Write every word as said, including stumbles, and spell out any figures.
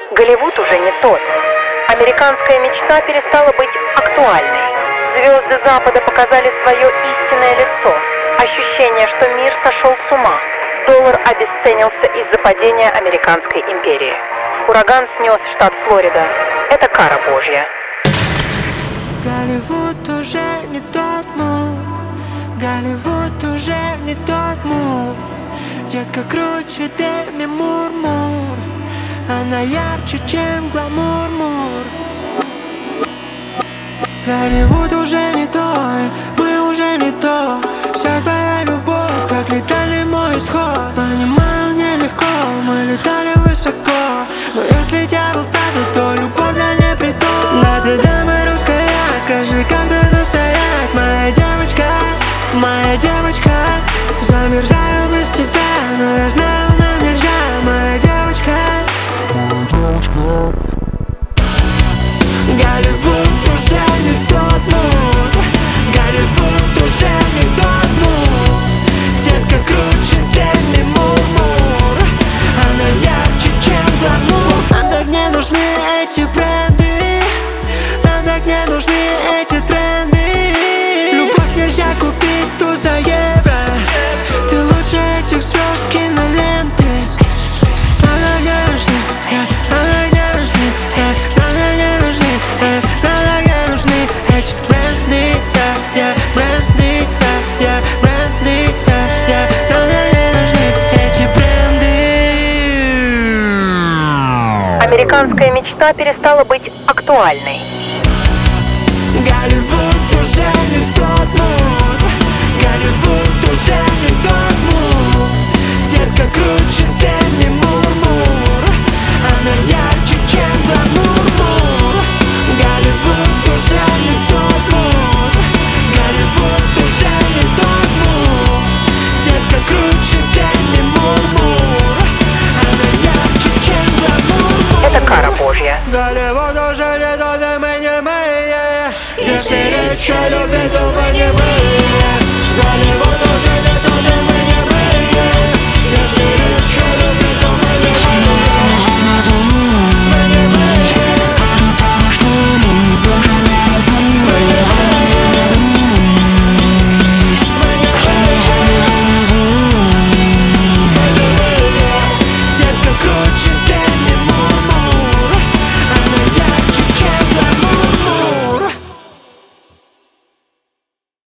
Голливуд уже не тот. Американская мечта перестала быть актуальной. Звезды Запада показали свое истинное лицо. Ощущение, что мир сошел с ума. Доллар обесценился из-за падения американской империи. Ураган снес штат Флорида. Это кара Божья. Голливуд уже не тот мув. Голливуд уже не тот мув. Детка круче Деми Мур-Мур. Она ярче, чем гламур-мур. Голливуд уже не той, мы уже не то. Вся твоя любовь, как летальный мой исход. Понимаю, нелегко, мы летали высоко. Но если дьявол правда, то любовь да не притом. Да ты дама русская, скажи, как тут устоять. Моя девочка, моя девочка. Замерзаю без тебя, но я знаю, нам нельзя. Моя девочка. Голливуд уже не тот муд. Голливуд уже не тот муд. Детка круче Деми Мур-Мур. Она ярче, чем гламур. Нам так не нужны эти бренды. Нам так не нужны эти тренды. Любовь нельзя купить тут за евро. Ты лучше этих звезд киноленты. Она не нужны, она не нужны, она не нужны, она не нужны эти бренды, бренды, бренды, она не нужны эти бренды. Американская мечта перестала быть актуальной. Голливуд уже не тот муд. Голливуд уже не тот муд. Детка круче Деми Мур-Мур. Она ярче, чем гламур-мур. Голливуд уже не тот муд. Голливуд уже не тот муд. Детка круче Деми Мур-Мур. Она ярче, чем гламур-мур. Это кара Божья. Голливуд уже не тот, и мы не мы. Если речь о любви, то мы не мы.